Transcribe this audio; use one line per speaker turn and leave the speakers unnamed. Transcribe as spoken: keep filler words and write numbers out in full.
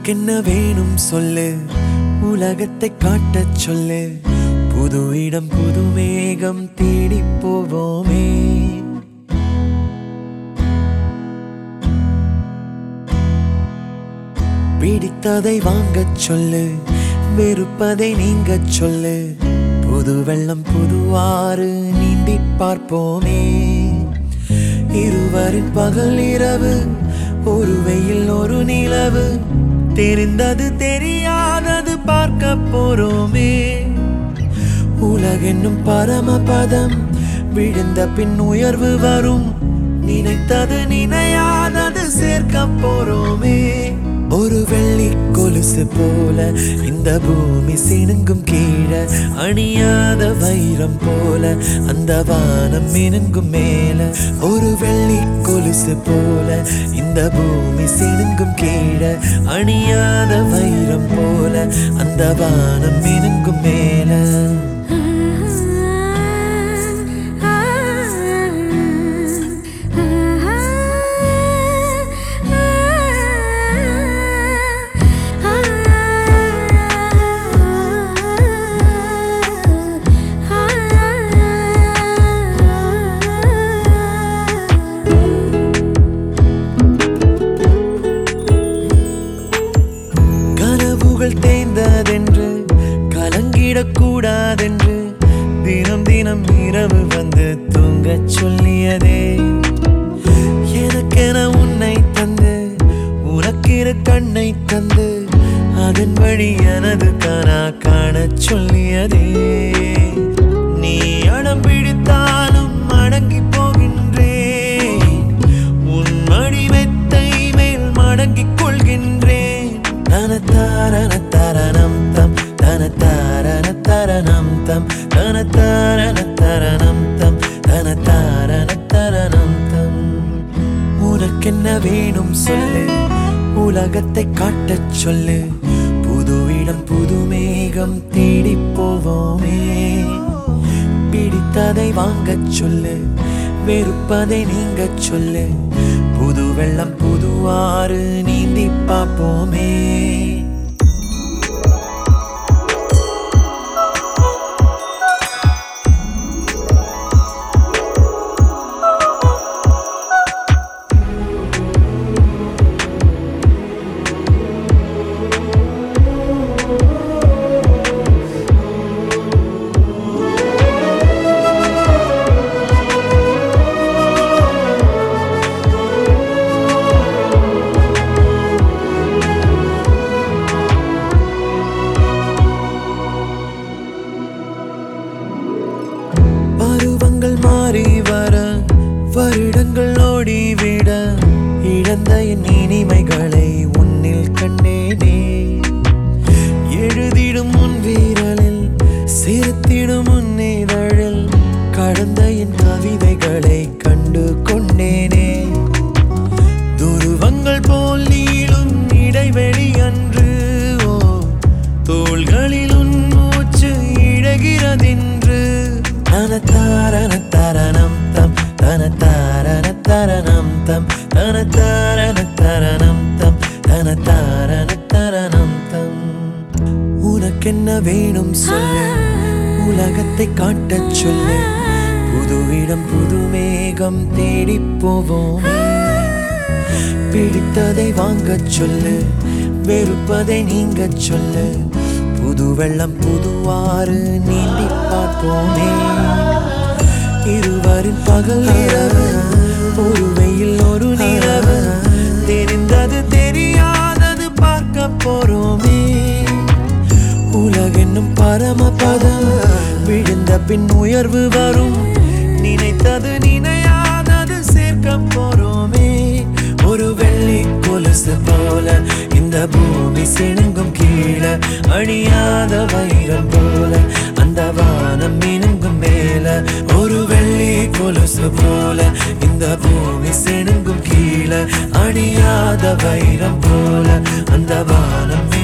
உனக்கென்ன வேணும் சொல்லு, உலகத்தை காட்டச் சொல்லு. புது இடம் புது மேகம் தேடி போவோமே. பிடித்ததை வாங்கச் சொல்லு, வெறுப்பதை நீங்கச் சொல்லு. புது வெள்ளம் புது ஆறு நீந்தி பார்ப்போமே. இருவரின் பகல் இரவு, ஒரு வெயில் ஒரு நிலவு. தெரிந்தது தெரியாதது பார்க்க போறோமே. உலகென்னும் பரமபதம், விழுந்த பின் உயர்வு வரும். நினைத்தது நினையாதது சேர்க்க போறோமே. ஒரு வெள்ளி கொலுசு போல இந்த பூமி சினுங்கும் கீழே, அணியாத வைரம் போல அந்த வானம் மினுங்கும் மேல. ஒரு வெள்ளி கொலுசு போல இந்த பூமி சினுங்கும் கீழே, அணியாத வைரம் போல அந்த வானம் மினுங்கும் மேல. தேய்ந்ததென்று கலங்கிடக் கூடாதென்று தினம் தினம் இரவு வந்து தூங்கச் சொல்லியதே. எனக்கென உன்னை தந்து உனக்கிரு கண்ணை தந்து, அதன் வழி எனது கனா காணச் சொல்லியதே. நீ அடம் பிடித்தாலும் அடங்கி போகின்றேன், உன் மடி மெத்தை மேல் மடங்கிக் கொள்கின்றேன். தனத்தாரண தரணம் தம் தனத்தாரண தரணம் தம் தனத்தாரண தரணம் தம் தனத்தாரண தரணம் தம். உனக்கென்ன வேணும் சொல்லு, உலகத்தை காட்டச் சொல்லு. புது இடம் புது மேகம் தேடி போவோமே. பிடித்ததை வாங்கச் சொல்லு, வெறுப்பதை நீங்கச் சொல்லு. புது வெள்ளம் புது ஆறு நீந்தி பார்ப்போமே. பருவங்கள் மாறி வர, வருடங்கள் ஓடிவிட, இழந்த என் இனிமைகளை உன்னில் கண்டேனே. எழுதிடும் உன் வீரலில், சிரித்திடும் உன் இதழில், கடந்த என் கவிதைகளை கண்டு கொண்டேனே. துருவங்கள் போல் நீளும் இடைவெளி அன்று, ஓ தோள்களில் உன் மூச்சு இழகிறதென்று. தனத்தாரண தரணம் தம் தனத்தாரண தரணம் தம் தனத்தாரண தரணம் தம் தனத்தாரண தரணம் தம். உனக்கென்ன வேணும் சொல்லு, உலகத்தை காட்டச் சொல்லு. புது இடம் புது மேகம் தேடி போவோம். பிடித்ததை வாங்கச் சொல்லு, வெறுப்பதை நீங்கச் சொல்லு. புது வெள்ளம் புது ஆறு நீந்தி பார்ப்போமே. இருவரின் பகல் இரவு, ஒரு வெயில் ஒரு நிலவு. தெரிந்தது தெரியாதது பார்க்க போறோமே. உலகென்னும் பரமபதம், விழுந்த பின் உயர்வு வரும். நினைத்தது நினையாதது சேர்க்க போறோமே. ஒரு வெள்ளி கொலுசு போல இந்த பூமி சினுங்கும் கீழே, அணியாத வைரம் போல அந்த வானம் மினுங்கும் மேல. ஒரு வெள்ளி கொலுசு போல இந்த பூமி சினுங்கும் கீழே, அணியாத வைரம் போல அந்த வானம்